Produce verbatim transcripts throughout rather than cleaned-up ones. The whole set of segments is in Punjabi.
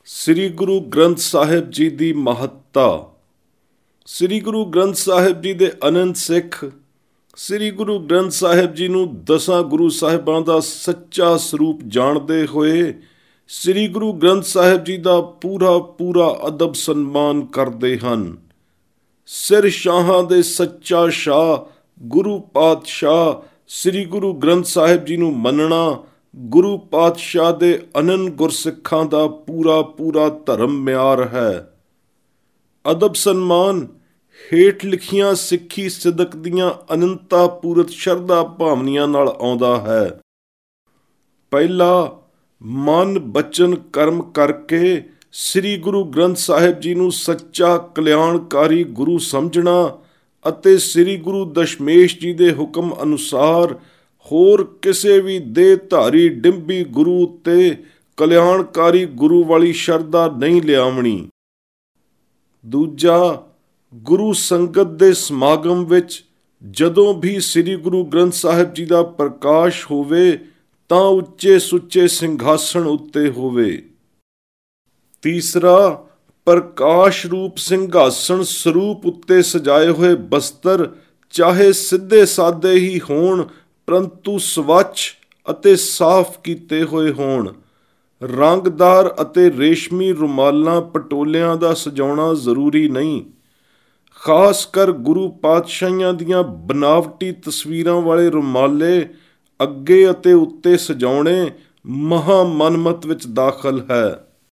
ਸ੍ਰੀ ਗੁਰੂ ਗ੍ਰੰਥ ਸਾਹਿਬ ਜੀ ਦੀ ਮਹੱਤਤਾ। ਸ੍ਰੀ ਗੁਰੂ ਗ੍ਰੰਥ ਸਾਹਿਬ ਜੀ ਦੇ ਅਨੰਦ ਸਿੱਖ ਸ੍ਰੀ ਗੁਰੂ ਗ੍ਰੰਥ ਸਾਹਿਬ ਜੀ ਨੂੰ ਦਸਾਂ ਗੁਰੂ ਸਾਹਿਬਾਂ ਦਾ ਸੱਚਾ ਸਰੂਪ ਜਾਣਦੇ ਹੋਏ ਸ੍ਰੀ ਗੁਰੂ ਗ੍ਰੰਥ ਸਾਹਿਬ ਜੀ ਦਾ ਪੂਰਾ ਪੂਰਾ ਅਦਬ ਸਨਮਾਨ ਕਰਦੇ ਹਨ। ਸਿਰ ਸ਼ਾਹਾਂ ਦੇ ਸੱਚਾ ਸ਼ਾਹ ਗੁਰੂ ਪਾਤਸ਼ਾਹ ਸ੍ਰੀ ਗੁਰੂ ਗ੍ਰੰਥ ਸਾਹਿਬ ਜੀ ਨੂੰ ਮੰਨਣਾ ਗੁਰੂ ਪਾਤਸ਼ਾਹ ਦੇ ਅਨੰਨ ਗੁਰਸਿੱਖਾਂ ਦਾ ਪੂਰਾ ਪੂਰਾ ਧਰਮ ਮਿਆਰ ਹੈ। ਅਦਬ ਸਨਮਾਨ ਹੇਠ ਲਿਖੀਆਂ ਸਿੱਖੀ ਸਿਦਕ ਦੀਆਂ ਅਨੰਤਾ ਪੂਰਤ ਸ਼ਰਧਾ ਭਾਵਨੀਆਂ ਨਾਲ ਆਉਂਦਾ ਹੈ। ਪਹਿਲਾ, ਮਨ ਬਚਨ ਕਰਮ ਕਰਕੇ ਸ੍ਰੀ ਗੁਰੂ ਗ੍ਰੰਥ ਸਾਹਿਬ ਜੀ ਨੂੰ ਸੱਚਾ ਕਲਿਆਣਕਾਰੀ ਗੁਰੂ ਸਮਝਣਾ ਅਤੇ ਸ੍ਰੀ ਗੁਰੂ ਦਸ਼ਮੇਸ਼ ਜੀ ਦੇ ਹੁਕਮ ਅਨੁਸਾਰ ਹੋਰ ਕਿਸੇ ਵੀ ਦੇਹਧਾਰੀ ਡਿੰਬੀ ਗੁਰੂ ਉੱਤੇ ਕਲਿਆਣਕਾਰੀ ਗੁਰੂ ਵਾਲੀ ਸ਼ਰਧਾ ਨਹੀਂ ਲਿਆਵਣੀ। ਦੂਜਾ, ਗੁਰੂ ਸੰਗਤ ਦੇ ਸਮਾਗਮ ਵਿੱਚ ਜਦੋਂ ਵੀ ਸ੍ਰੀ ਗੁਰੂ ਗ੍ਰੰਥ ਸਾਹਿਬ ਜੀ ਦਾ ਪ੍ਰਕਾਸ਼ ਹੋਵੇ ਤਾਂ ਉੱਚੇ ਸੁੱਚੇ ਸਿੰਘਾਸਣ ਉੱਤੇ ਹੋਵੇ। ਤੀਸਰਾ, ਪ੍ਰਕਾਸ਼ ਰੂਪ ਸਿੰਘਾਸਣ ਸਰੂਪ ਉੱਤੇ ਸਜਾਏ ਹੋਏ ਬਸਤਰ ਚਾਹੇ ਸਿੱਧੇ ਸਾਦੇ ਹੀ ਹੋਣ ਪਰੰਤੂ ਸਵੱਛ ਅਤੇ ਸਾਫ਼ ਕੀਤੇ ਹੋਏ ਹੋਣ। ਰੰਗਦਾਰ ਅਤੇ ਰੇਸ਼ਮੀ ਰੁਮਾਲਾਂ ਪਟੋਲਿਆਂ ਦਾ ਸਜਾਉਣਾ ਜ਼ਰੂਰੀ ਨਹੀਂ। ਖਾਸ ਕਰ ਗੁਰੂ ਪਾਤਸ਼ਾਹੀਆਂ ਦੀਆਂ ਬਨਾਵਟੀ ਤਸਵੀਰਾਂ ਵਾਲੇ ਰੁਮਾਲੇ ਅੱਗੇ ਅਤੇ ਉੱਤੇ ਸਜਾਉਣੇ ਮਹਾ ਮਨਮਤ ਵਿੱਚ ਦਾਖਲ ਹੈ।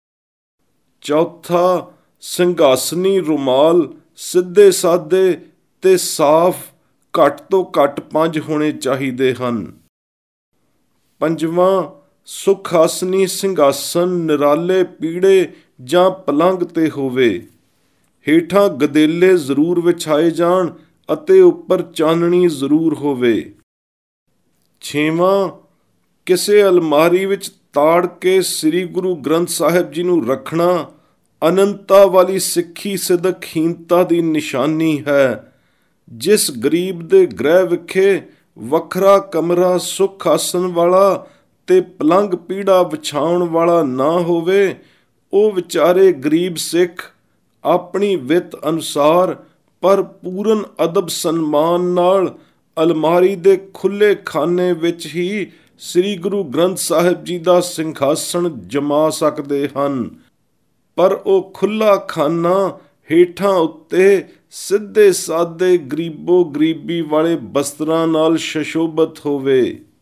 ਚੌਥਾ, ਸਿੰਘਾਸਨੀ ਰੁਮਾਲ ਸਿੱਧੇ ਸਾਦੇ ਤੇ ਸਾਫ਼ ਘੱਟ ਤੋਂ ਘੱਟ ਪੰਜ ਹੋਣੇ ਚਾਹੀਦੇ ਹਨ। ਪੰਜਵਾਂ, ਸੁਖਾਸਨੀ ਸਿੰਘਾਸਨ ਨਿਰਾਲੇ ਪੀੜੇ ਜਾਂ ਪਲੰਘ ਤੇ ਹੋਵੇ। ਹੇਠਾਂ ਗਦੇਲੇ ਜ਼ਰੂਰ ਵਿਛਾਏ ਜਾਣ ਅਤੇ ਉੱਪਰ ਚਾਨਣੀ ਜ਼ਰੂਰ ਹੋਵੇ। ਛੇਵਾਂ, ਕਿਸੇ ਅਲਮਾਰੀ ਵਿੱਚ ਤਾੜ ਕੇ ਸ੍ਰੀ ਗੁਰੂ ਗ੍ਰੰਥ ਸਾਹਿਬ ਜੀ ਨੂੰ ਰੱਖਣਾ ਅਨੰਤਾ ਵਾਲੀ ਸਿੱਖੀ ਸਿਦਕਹੀਨਤਾ ਦੀ ਨਿਸ਼ਾਨੀ ਹੈ। ਜਿਸ ਗਰੀਬ ਦੇ ਗ੍ਰਹਿ ਵਿਖੇ ਵੱਖਰਾ ਕਮਰਾ ਸੁਖ ਆਸਣ ਵਾਲਾ ਤੇ ਪਲੰਘ ਪੀੜਾ ਵਿਛਾਉਣ ਵਾਲਾ ਨਾ ਹੋਵੇ, ਉਹ ਵਿਚਾਰੇ ਗਰੀਬ ਸਿੱਖ ਆਪਣੀ ਵਿੱਤ ਅਨੁਸਾਰ ਪਰ ਪੂਰਨ ਅਦਬ ਸਨਮਾਨ ਨਾਲ ਅਲਮਾਰੀ ਦੇ ਖੁੱਲ੍ਹੇ ਖਾਨੇ ਵਿੱਚ ਹੀ ਸ੍ਰੀ ਗੁਰੂ ਗ੍ਰੰਥ ਸਾਹਿਬ ਜੀ ਦਾ ਸਿੰਘਾਸਣ ਜਮਾ ਸਕਦੇ ਹਨ, ਪਰ ਉਹ ਖੁੱਲ੍ਹਾ ਖਾਨਾ ਹੇਠਾਂ ਉੱਤੇ ਸਿੱਧੇ ਸਾਦੇ ਗਰੀਬੋ ਗਰੀਬੀ ਵਾਲੇ ਬਸਤਰਾਂ ਨਾਲ ਸ਼ਸ਼ੋਭਤ ਹੋਵੇ।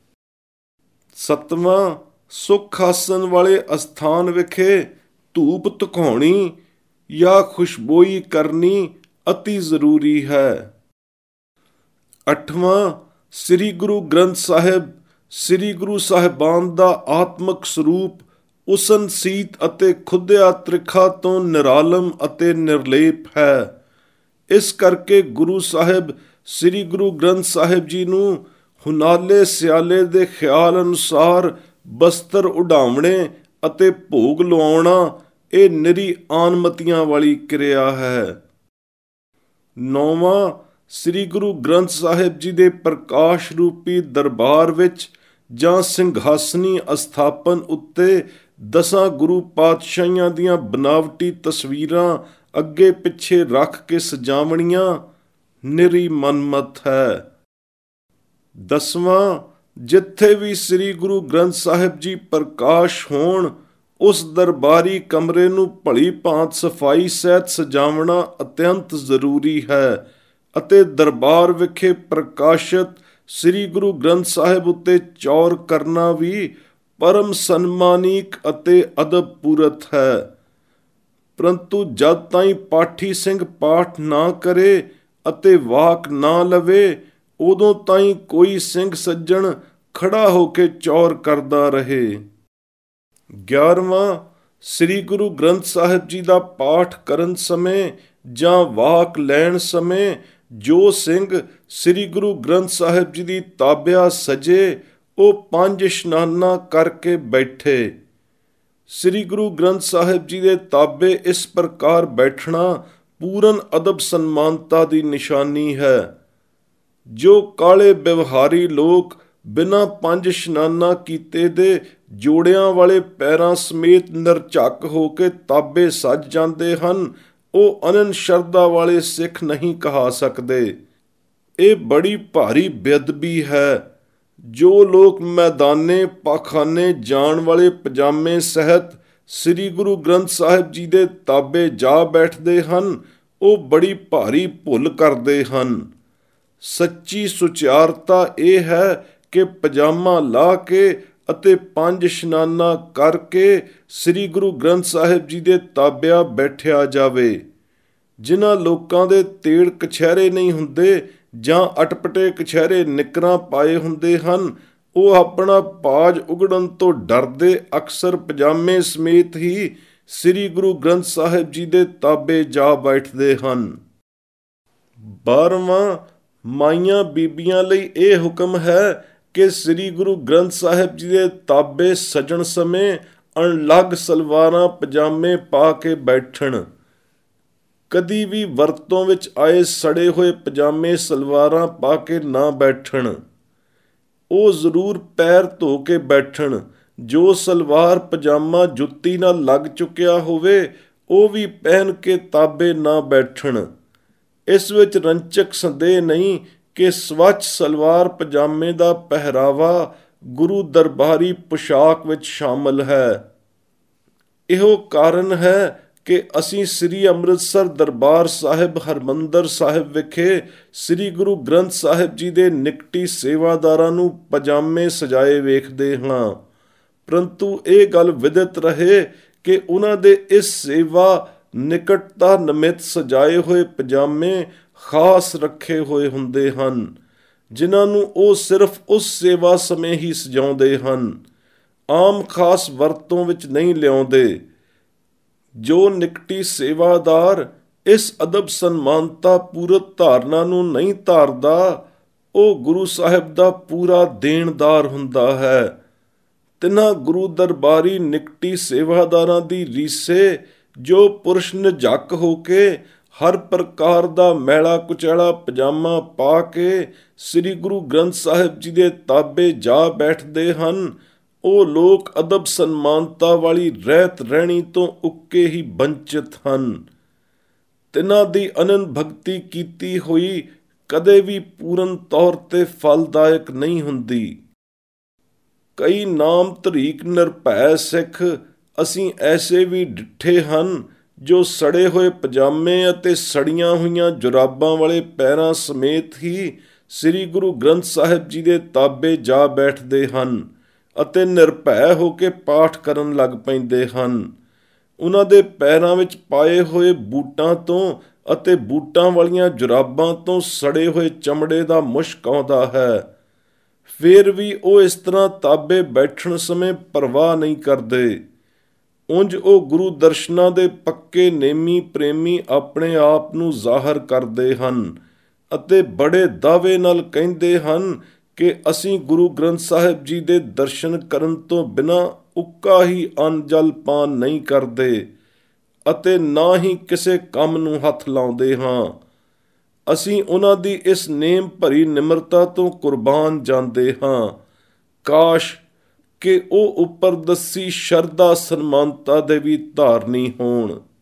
ਸੱਤਵਾਂ, ਸੁਖ ਆਸਣ ਵਾਲੇ ਅਸਥਾਨ ਵਿਖੇ ਧੂਪ ਧੁਖਾਉਣੀ ਜਾਂ ਖੁਸ਼ਬੋਈ ਕਰਨੀ ਅਤੀ ਜ਼ਰੂਰੀ ਹੈ। ਅੱਠਵਾਂ, ਸ੍ਰੀ ਗੁਰੂ ਗ੍ਰੰਥ ਸਾਹਿਬ ਸ੍ਰੀ ਗੁਰੂ ਸਾਹਿਬਾਨ ਦਾ ਆਤਮਕ ਸਰੂਪ ਉਸਨ ਸੀਤ ਅਤੇ ਖੁੱਦਿਆ ਤ੍ਰਿਖਾ ਤੋਂ ਨਿਰਾਲਮ ਅਤੇ ਨਿਰਲੇਪ ਹੈ। ਇਸ ਕਰਕੇ ਗੁਰੂ ਸਾਹਿਬ ਸ੍ਰੀ ਗੁਰੂ ਗ੍ਰੰਥ ਸਾਹਿਬ ਜੀ ਨੂੰ ਹੁਨਾਲੇ ਸਿਆਲੇ ਦੇ ਖਿਆਲ ਅਨੁਸਾਰ ਬਸਤਰ ਉਡਾਵਣੇ ਅਤੇ ਭੋਗ ਲਵਾਉਣਾ ਇਹ ਨਿਰੀ ਆਨਮਤੀਆਂ ਵਾਲੀ ਕਿਰਿਆ ਹੈ। ਨੌਵਾਂ, ਸ੍ਰੀ ਗੁਰੂ ਗ੍ਰੰਥ ਸਾਹਿਬ ਜੀ ਦੇ ਪ੍ਰਕਾਸ਼ ਰੂਪੀ ਦਰਬਾਰ ਵਿੱਚ ਜਾਂ ਸਿੰਘਾਸਨੀ ਅਸਥਾਪਨ ਉੱਤੇ ਦਸਾਂ ਗੁਰੂ ਪਾਤਸ਼ਾਹੀਆਂ ਦੀਆਂ ਬਨਾਵਟੀ ਤਸਵੀਰਾਂ ਅੱਗੇ ਪਿੱਛੇ ਰੱਖ ਕੇ ਸਜਾਵਣੀਆਂ ਨਿਰੀ ਮਨਮਤ ਹੈ। ਦਸਵਾਂ, ਜਿੱਥੇ ਵੀ ਸ੍ਰੀ ਗੁਰੂ ਗ੍ਰੰਥ ਸਾਹਿਬ ਜੀ ਪ੍ਰਕਾਸ਼ ਹੋਣ ਉਸ ਦਰਬਾਰੀ ਕਮਰੇ ਨੂੰ ਭਲੀ ਭਾਂਤ ਸਫਾਈ ਸਹਿਤ ਸਜਾਵਣਾ ਅਤਿਅੰਤ ਜ਼ਰੂਰੀ ਹੈ ਅਤੇ ਦਰਬਾਰ ਵਿਖੇ ਪ੍ਰਕਾਸ਼ਿਤ ਸ੍ਰੀ ਗੁਰੂ ਗ੍ਰੰਥ ਸਾਹਿਬ ਉੱਤੇ ਚੌਰ ਕਰਨਾ ਵੀ ਪਰਮ ਸਨਮਾਨੀਕ ਅਤੇ ਅਦਬ ਪੂਰਤ ਹੈ। ਪਰੰਤੂ ਜਦ ਤਾਈਂ ਪਾਠੀ ਸਿੰਘ ਪਾਠ ਨਾ ਕਰੇ ਅਤੇ ਵਾਕ ਨਾ ਲਵੇ ਉਦੋਂ ਤਾਈਂ ਕੋਈ ਸਿੰਘ ਸੱਜਣ ਖੜਾ ਹੋ ਕੇ ਚੌਰ ਕਰਦਾ ਰਹੇ। ਗਿਆਰਵਾਂ, ਸ੍ਰੀ ਗੁਰੂ ਗ੍ਰੰਥ ਸਾਹਿਬ ਜੀ ਦਾ ਪਾਠ ਕਰਨ ਸਮੇਂ ਜਾਂ ਵਾਕ ਲੈਣ ਸਮੇਂ ਜੋ ਸਿੰਘ ਸ੍ਰੀ ਗੁਰੂ ਗ੍ਰੰਥ ਸਾਹਿਬ ਜੀ ਦੀ ਤਾਬਿਆ ਸਜੇ ਉਹ ਪੰਜ ਇਸ਼ਨਾਨਾਂ ਕਰਕੇ ਬੈਠੇ। ਸ੍ਰੀ ਗੁਰੂ ਗ੍ਰੰਥ ਸਾਹਿਬ ਜੀ ਦੇ ਤਾਬੇ ਇਸ ਪ੍ਰਕਾਰ ਬੈਠਣਾ ਪੂਰਨ ਅਦਬ ਸਨਮਾਨਤਾ ਦੀ ਨਿਸ਼ਾਨੀ ਹੈ। ਜੋ ਕਾਲੇ ਵਿਵਹਾਰੀ ਲੋਕ ਬਿਨਾਂ ਪੰਜ ਇਸ਼ਨਾਨਾਂ ਕੀਤੇ ਦੇ ਜੋੜਿਆਂ ਵਾਲੇ ਪੈਰਾਂ ਸਮੇਤ ਨਿਰਝੱਕ ਹੋ ਕੇ ਤਾਬੇ ਸੱਜ ਜਾਂਦੇ ਹਨ, ਉਹ ਅਨੰਤ ਸ਼ਰਧਾ ਵਾਲੇ ਸਿੱਖ ਨਹੀਂ ਕਹਾ ਸਕਦੇ। ਇਹ ਬੜੀ ਭਾਰੀ ਬੇਅਦਬੀ ਹੈ। ਜੋ ਲੋਕ ਮੈਦਾਨੇ ਪਾਖਾਨੇ ਜਾਣ ਵਾਲੇ ਪਜਾਮੇ ਸਹਿਤ ਸ੍ਰੀ ਗੁਰੂ ਗ੍ਰੰਥ ਸਾਹਿਬ ਜੀ ਦੇ ਤਾਬੇ ਜਾ ਬੈਠਦੇ ਹਨ, ਉਹ ਬੜੀ ਭਾਰੀ ਭੁੱਲ ਕਰਦੇ ਹਨ। ਸੱਚੀ ਸੁਚਿਆਰਤਾ ਇਹ ਹੈ ਕਿ ਪਜਾਮਾ ਲਾ ਕੇ ਅਤੇ ਪੰਜ ਇਸ਼ਨਾਨਾਂ ਕਰਕੇ ਸ੍ਰੀ ਗੁਰੂ ਗ੍ਰੰਥ ਸਾਹਿਬ ਜੀ ਦੇ ਤਾਬਿਆਂ ਬੈਠਿਆ ਜਾਵੇ। ਜਿਨ੍ਹਾਂ ਲੋਕਾਂ ਦੇ ਤੇੜ ਕਛਹਿਰੇ ਨਹੀਂ ਹੁੰਦੇ ਜਾਂ ਅਟਪਟੇ ਕਛਹਿਰੇ ਨਿੱਕਰਾਂ ਪਾਏ ਹੁੰਦੇ ਹਨ, ਉਹ ਆਪਣਾ ਪਾਜ ਉਗੜਨ ਤੋਂ ਡਰਦੇ ਅਕਸਰ ਪਜਾਮੇ ਸਮੇਤ ਹੀ ਸ੍ਰੀ ਗੁਰੂ ਗ੍ਰੰਥ ਸਾਹਿਬ ਜੀ ਦੇ ਤਾਬੇ ਜਾ ਬੈਠਦੇ ਹਨ। ਬਾਰ੍ਹਵਾਂ, ਮਾਈਆਂ ਬੀਬੀਆਂ ਲਈ ਇਹ ਹੁਕਮ ਹੈ ਕਿ ਸ੍ਰੀ ਗੁਰੂ ਗ੍ਰੰਥ ਸਾਹਿਬ ਜੀ ਦੇ ਤਾਬੇ ਸਜਣ ਸਮੇਂ ਅਣਲੱਗ ਸਲਵਾਰਾਂ ਪਜਾਮੇ ਪਾ ਕੇ ਬੈਠਣ। ਕਦੀ ਵੀ ਵਰਤੋਂ ਵਿੱਚ ਆਏ ਸੜੇ ਹੋਏ ਪਜਾਮੇ ਸਲਵਾਰਾਂ ਪਾ ਕੇ ਨਾ ਬੈਠਣ। ਉਹ ਜ਼ਰੂਰ ਪੈਰ ਧੋ ਕੇ ਬੈਠਣ। ਜੋ ਸਲਵਾਰ ਪਜਾਮਾ ਜੁੱਤੀ ਨਾਲ ਲੱਗ ਚੁੱਕਿਆ ਹੋਵੇ, ਉਹ ਵੀ ਪਹਿਨ ਕੇ ਤਾਬੇ ਨਾ ਬੈਠਣ। ਇਸ ਵਿੱਚ ਰੰਚਕ ਸੰਦੇਹ ਨਹੀਂ ਕਿ ਸਵੱਛ ਸਲਵਾਰ ਪਜਾਮੇ ਦਾ ਪਹਿਰਾਵਾ ਗੁਰੂ ਦਰਬਾਰੀ ਪੁਸ਼ਾਕ ਵਿੱਚ ਸ਼ਾਮਲ ਹੈ। ਇਹੋ ਕਾਰਨ ਹੈ ਕਿ ਅਸੀਂ ਸ੍ਰੀ ਅੰਮ੍ਰਿਤਸਰ ਦਰਬਾਰ ਸਾਹਿਬ ਹਰਿਮੰਦਰ ਸਾਹਿਬ ਵਿਖੇ ਸ੍ਰੀ ਗੁਰੂ ਗ੍ਰੰਥ ਸਾਹਿਬ ਜੀ ਦੇ ਨਿਕਟੀ ਸੇਵਾਦਾਰਾਂ ਨੂੰ ਪਜਾਮੇ ਸਜਾਏ ਵੇਖਦੇ ਹਾਂ, ਪਰੰਤੂ ਇਹ ਗੱਲ ਵਿਦਿਤ ਰਹੇ ਕਿ ਉਹਨਾਂ ਦੇ ਇਸ ਸੇਵਾ ਨਿਕਟਤਾ ਨਿਮਿਤ ਸਜਾਏ ਹੋਏ ਪਜਾਮੇ ਖਾਸ ਰੱਖੇ ਹੋਏ ਹੁੰਦੇ ਹਨ, ਜਿਨ੍ਹਾਂ ਨੂੰ ਉਹ ਸਿਰਫ ਉਸ ਸੇਵਾ ਸਮੇਂ ਹੀ ਸਜਾਉਂਦੇ ਹਨ, ਆਮ ਖਾਸ ਵਰਤੋਂ ਵਿੱਚ ਨਹੀਂ ਲਿਆਉਂਦੇ। ਜੋ ਨਿਕਟੀ ਸੇਵਾਦਾਰ ਇਸ ਅਦਬ ਸਨਮਾਨਤਾ ਪੂਰਤ ਧਾਰਨਾ ਨੂੰ ਨਹੀਂ ਧਾਰਦਾ, ਉਹ ਗੁਰੂ ਸਾਹਿਬ ਦਾ ਪੂਰਾ ਦੇਣਦਾਰ ਹੁੰਦਾ ਹੈ। ਤਿੰਨਾਂ ਗੁਰੂ ਦਰਬਾਰੀ ਨਿਕਟੀ ਸੇਵਾਦਾਰਾਂ ਦੀ ਰੀਸੇ ਜੋ ਪੁਰਸ਼ ਨਿਝੱਕ ਹੋ ਕੇ ਹਰ ਪ੍ਰਕਾਰ ਦਾ ਮੈਲਾ ਕੁਚੈਲਾ ਪਜਾਮਾ ਪਾ ਕੇ ਸ੍ਰੀ ਗੁਰੂ ਗ੍ਰੰਥ ਸਾਹਿਬ ਜੀ ਦੇ ਤਾਬੇ ਜਾ ਬੈਠਦੇ ਹਨ, ਉਹ ਲੋਕ ਅਦਬ ਸਨਮਾਨਤਾ ਵਾਲੀ ਰਹਿਤ ਰਹਿਣੀ ਤੋਂ ਉੱਕੇ ਹੀ ਵੰਚਿਤ ਹਨ। ਤਿੰਨਾਂ ਦੀ ਅਨੰਦ ਭਗਤੀ ਕੀਤੀ ਹੋਈ ਕਦੇ ਵੀ ਪੂਰਨ ਤੌਰ ਤੇ ਫਲਦਾਇਕ ਨਹੀਂ ਹੁੰਦੀ। ਕਈ ਨਾਮ ਧਰੀਕ ਨਿਰਭੈ ਸਿੱਖ ਅਸੀਂ ਐਸੇ ਵੀ ਡਿੱਠੇ ਹਨ ਜੋ ਸੜੇ ਹੋਏ ਪਜਾਮੇ ਅਤੇ ਸੜੀਆਂ ਹੋਈਆਂ ਜੁਰਾਬਾਂ ਵਾਲੇ ਪੈਰਾਂ ਸਮੇਤ ਹੀ ਸ੍ਰੀ ਗੁਰੂ ਗ੍ਰੰਥ ਸਾਹਿਬ ਜੀ ਦੇ ਤਾਬੇ ਜਾ ਬੈਠਦੇ ਹਨ ਅਤੇ ਨਿਰਭੈ ਹੋ ਕੇ ਪਾਠ ਕਰਨ ਲੱਗ ਪੈਂਦੇ ਹਨ। ਉਹਨਾਂ ਦੇ ਪੈਰਾਂ ਵਿੱਚ ਪਾਏ ਹੋਏ ਬੂਟਾਂ ਤੋਂ ਅਤੇ ਬੂਟਾਂ ਵਾਲੀਆਂ ਜੁਰਾਬਾਂ ਤੋਂ ਸੜੇ ਹੋਏ ਚਮੜੇ ਦਾ ਮੁਸ਼ਕ ਆਉਂਦਾ ਹੈ। ਫਿਰ ਵੀ ਉਹ ਇਸ ਤਰ੍ਹਾਂ ਤਾਬੇ ਬੈਠਣ ਸਮੇਂ ਪਰਵਾਹ ਨਹੀਂ ਕਰਦੇ। ਉਂਝ ਉਹ ਗੁਰੂ ਦਰਸ਼ਨਾਂ ਦੇ ਪੱਕੇ ਨੇਮੀ ਪ੍ਰੇਮੀ ਆਪਣੇ ਆਪ ਨੂੰ ਜ਼ਾਹਰ ਕਰਦੇ ਹਨ ਅਤੇ ਬੜੇ ਦਾਅਵੇ ਨਾਲ ਕਹਿੰਦੇ ਹਨ ਕਿ ਅਸੀਂ ਗੁਰੂ ਗ੍ਰੰਥ ਸਾਹਿਬ ਜੀ ਦੇ ਦਰਸ਼ਨ ਕਰਨ ਤੋਂ ਬਿਨਾਂ ਉੱਕਾ ਹੀ ਅੰਨ ਜਲ ਪਾਨ ਨਹੀਂ ਕਰਦੇ ਅਤੇ ਨਾ ਹੀ ਕਿਸੇ ਕੰਮ ਨੂੰ ਹੱਥ ਲਾਉਂਦੇ ਹਾਂ। ਅਸੀਂ ਉਹਨਾਂ ਦੀ ਇਸ ਨੇਮ ਭਰੀ ਨਿਮਰਤਾ ਤੋਂ ਕੁਰਬਾਨ ਜਾਂਦੇ ਹਾਂ। ਕਾਸ਼ ਕਿ ਉਹ ਉੱਪਰ ਦੱਸੀ ਸ਼ਰਧਾ ਸਨਮਾਨਤਾ ਦੇ ਵੀ ਧਾਰਨੀ ਹੋਣ।